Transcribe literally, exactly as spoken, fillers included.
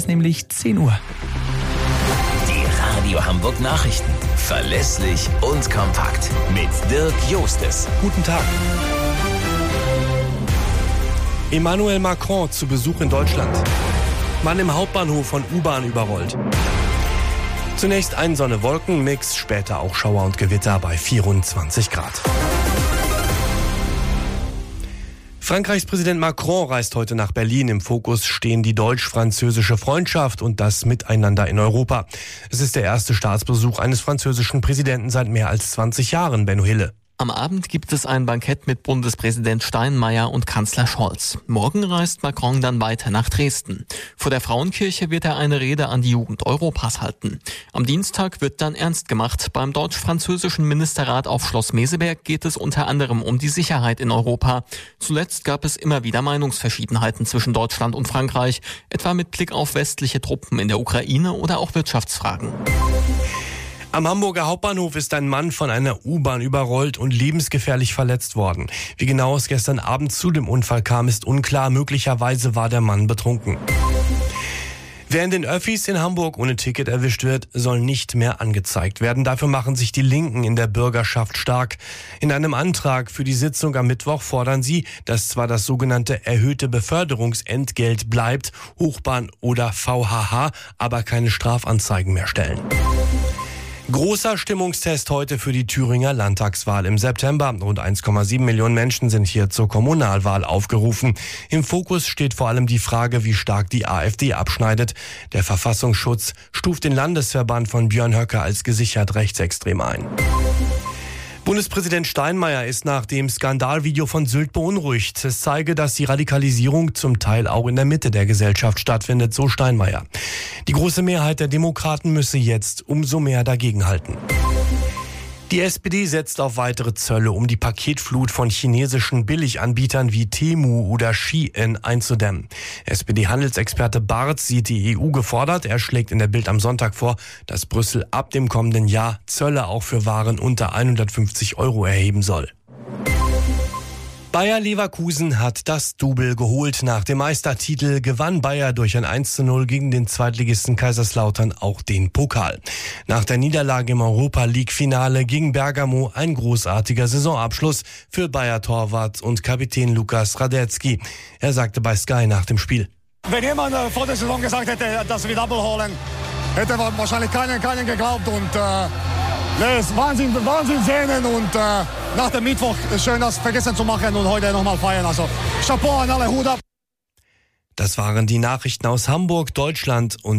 ist nämlich zehn Uhr. Die Radio Hamburg Nachrichten. Verlässlich und kompakt. Mit Dirk Jostes. Guten Tag. Emmanuel Macron zu Besuch in Deutschland. Mann im Hauptbahnhof von U-Bahn überrollt. Zunächst ein Sonne-Wolken-Mix, später auch Schauer und Gewitter bei vierundzwanzig Grad. Frankreichs Präsident Macron reist heute nach Berlin. Im Fokus stehen die deutsch-französische Freundschaft und das Miteinander in Europa. Es ist der erste Staatsbesuch eines französischen Präsidenten seit mehr als zwanzig Jahren, Benno Hille. Am Abend gibt es ein Bankett mit Bundespräsident Steinmeier und Kanzler Scholz. Morgen reist Macron dann weiter nach Dresden. Vor der Frauenkirche wird er eine Rede an die Jugend Europas halten. Am Dienstag wird dann ernst gemacht. Beim deutsch-französischen Ministerrat auf Schloss Meseberg geht es unter anderem um die Sicherheit in Europa. Zuletzt gab es immer wieder Meinungsverschiedenheiten zwischen Deutschland und Frankreich, etwa mit Blick auf westliche Truppen in der Ukraine oder auch Wirtschaftsfragen. Am Hamburger Hauptbahnhof ist ein Mann von einer U-Bahn überrollt und lebensgefährlich verletzt worden. Wie genau es gestern Abend zu dem Unfall kam, ist unklar. Möglicherweise war der Mann betrunken. Wer in den Öffis in Hamburg ohne Ticket erwischt wird, soll nicht mehr angezeigt werden. Dafür machen sich die Linken in der Bürgerschaft stark. In einem Antrag für die Sitzung am Mittwoch fordern sie, dass zwar das sogenannte erhöhte Beförderungsentgelt bleibt, Hochbahn oder V H H, aber keine Strafanzeigen mehr stellen. Großer Stimmungstest heute für die Thüringer Landtagswahl im September. Rund eins Komma sieben Millionen Menschen sind hier zur Kommunalwahl aufgerufen. Im Fokus steht vor allem die Frage, wie stark die AfD abschneidet. Der Verfassungsschutz stuft den Landesverband von Björn Höcke als gesichert rechtsextrem ein. Bundespräsident Steinmeier ist nach dem Skandalvideo von Sylt beunruhigt. Es zeige, dass die Radikalisierung zum Teil auch in der Mitte der Gesellschaft stattfindet, so Steinmeier. Die große Mehrheit der Demokraten müsse jetzt umso mehr dagegenhalten. Die S P D setzt auf weitere Zölle, um die Paketflut von chinesischen Billiganbietern wie Temu oder Shein einzudämmen. S P D-Handelsexperte Barth sieht die E U gefordert. Er schlägt in der Bild am Sonntag vor, dass Brüssel ab dem kommenden Jahr Zölle auch für Waren unter hundertfünfzig Euro erheben soll. Bayer Leverkusen hat das Double geholt. Nach dem Meistertitel gewann Bayer durch ein eins zu null gegen den Zweitligisten Kaiserslautern auch den Pokal. Nach der Niederlage im Europa-League-Finale gegen Bergamo ein großartiger Saisonabschluss für Bayer-Torwart und Kapitän Lukas Radetzky. Er sagte bei Sky nach dem Spiel: Wenn jemand äh, vor der Saison gesagt hätte, dass wir Double holen, hätte wahrscheinlich keinen, keinen geglaubt. Und äh, nee, es ist Wahnsinn, Wahnsinn sehen und äh, nach dem Mittwoch schön das vergessen zu machen und heute nochmal feiern. Also Chapeau an alle, Hut ab. Das waren die Nachrichten aus Hamburg, Deutschland und